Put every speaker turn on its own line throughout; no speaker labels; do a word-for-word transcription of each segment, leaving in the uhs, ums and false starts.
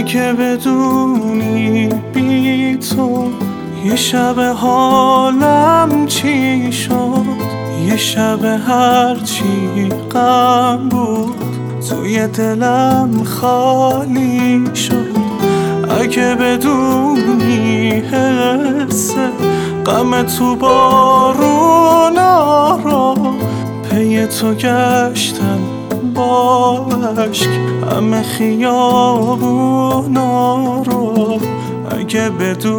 اگه بدونی بی تو یه شب حالم چی شد، یه شب هرچی غم بود توی دلم خالی شد. اگه بدونی حس غم تو بارونا رو پی تو گشتم با عشق همه خیابونا رو. اگه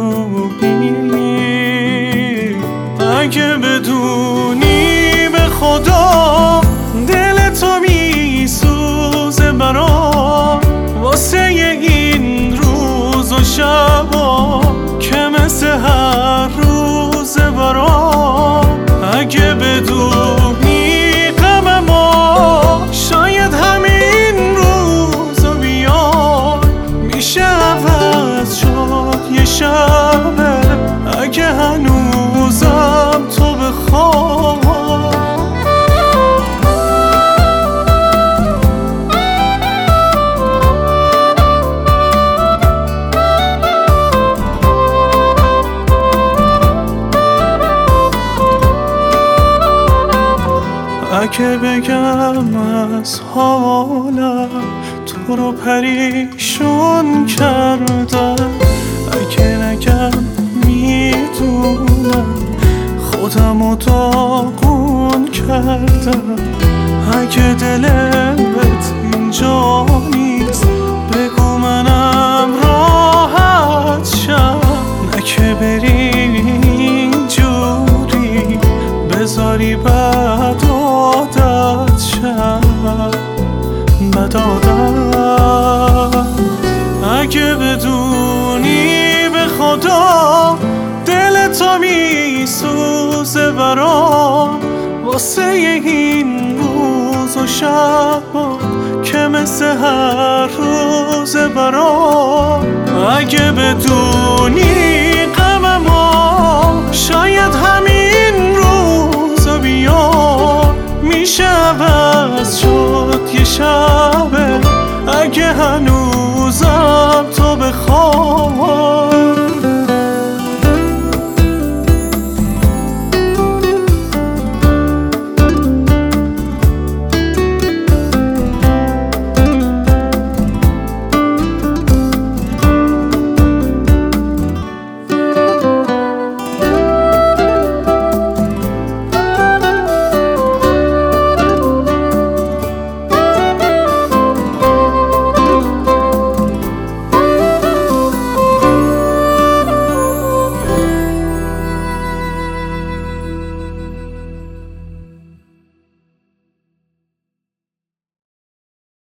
بدونی اگه بدونی به خدا دل تو میسوزه برام واسه این روز و شبا که مثل هر روز برام. اگه بدونی غم ما شاید همین روزو بیاد میشه عوض شد یه شبه اگه هنوزم تو بخوای. اگه بگم از حالم تو رو پریشون کردم، اگه نگم میدونم خودم رو داغون کردم. اگه دلت اینجا نیست بگو منم راحت شم، نه که بری اینجوری بذاری بد عادت شم بد عادت. اگه بدونی به خدا دل تو میسوزه برام واسه این روز و شبا که مثل هر روز برام. اگه بدونی غم ما شاید همین روزو بیاد میشه عوض شد یه شبه اگه هنوز